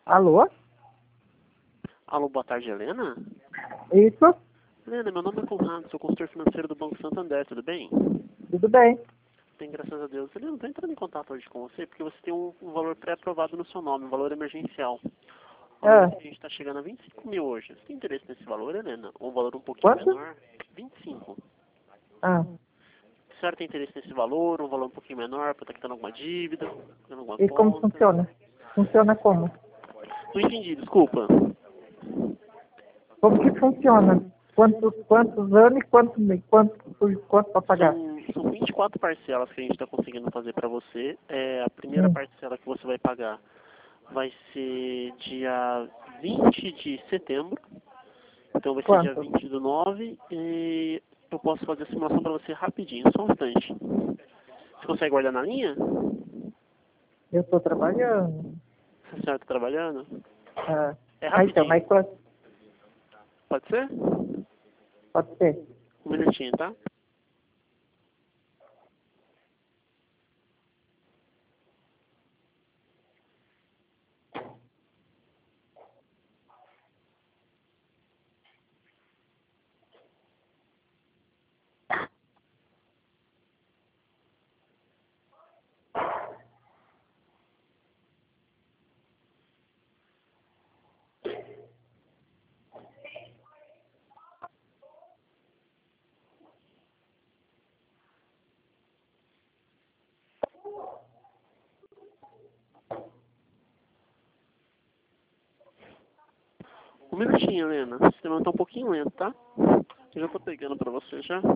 Alô? Alô, boa tarde, Helena? Isso? Helena, meu nome é Conrado, sou consultor financeiro do Banco Santander, tudo bem? Tudo bem. Bem, graças a Deus. Helena, estou entrando em contato hoje com você porque você tem um valor pré-aprovado no seu nome, um valor emergencial. O valor que a gente está chegando a 25 mil hoje. Você tem interesse nesse valor, Helena? Ou um valor um pouquinho Quanto? menor? 25. Ah, A senhora tem interesse nesse valor, um valor um pouquinho menor, para estar quitando alguma dívida, quitando alguma e como conta? funciona? Funciona como? Não entendi, desculpa. Como que funciona? Quantos anos e quanto para pagar? São 24 parcelas que a gente está conseguindo fazer para você. A primeira Hum. parcela que você vai pagar vai ser dia 20 de setembro. Então vai ser dia Quanto? 20 do 9 e eu posso fazer a simulação para você rapidinho, só um instante. Você consegue guardar na linha? Eu estou trabalhando. Se a senhora está trabalhando? Ah, É então, rapidinho. mas quanto? Pode ser? Pode ser. Um minutinho, tá? Um minutinho, Helena. O sistema está um pouquinho lento, tá? Eu já estou pegando para você já.